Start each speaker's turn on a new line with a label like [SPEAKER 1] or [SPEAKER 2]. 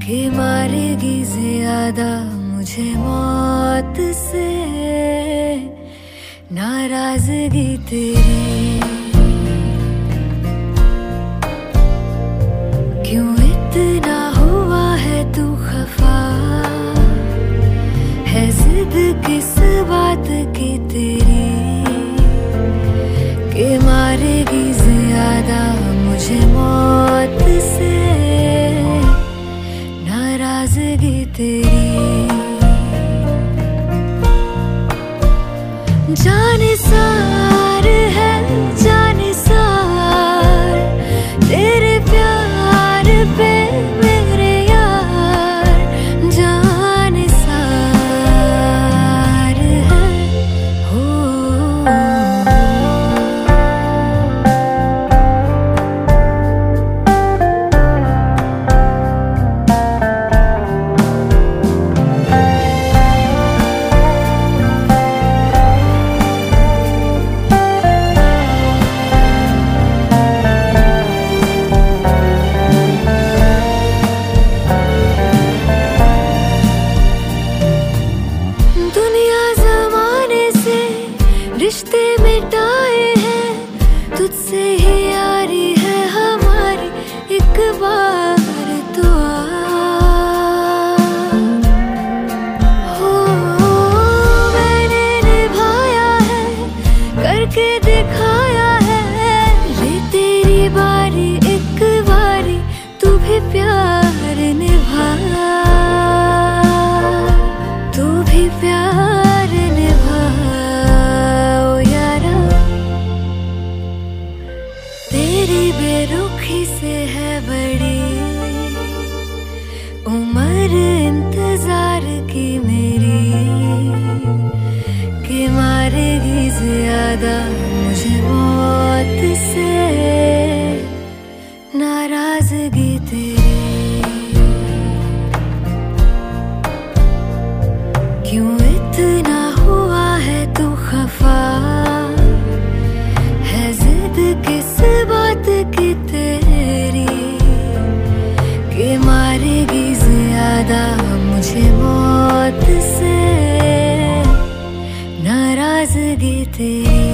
[SPEAKER 1] कि मारेगी ज्यादा मुझे मौत से नाराजगी तेरी। क्यों इतना हुआ है तू खफा, है जिद किस बात की तेरी कि मारेगी ज्यादा मुझे मौत से नाराजगी तेरी। जानिसार है जानिसार तेरे प्यार पे मेरे यार, जानिसार है हो। रिश्ते मिटाए हैं तुझसे ही यारी है हमारी, एक बार तो हो। मैंने निभाया है करके दिखाया है, ले तेरी बारी एक बारी तू भी प्यार निभा, तू भी प्यार निभा। तेरी बेरुखी से है बड़ी उम्र इंतजार की मेरी, कि मारेगी ज्यादा मुझे मौत से नाराजगी तेरी। क्यों इतना हुआ है तू खफा, है जिद किस बात की तेरी कि मारेगी ज्यादा मुझे मौत से नाराजगी तेरी।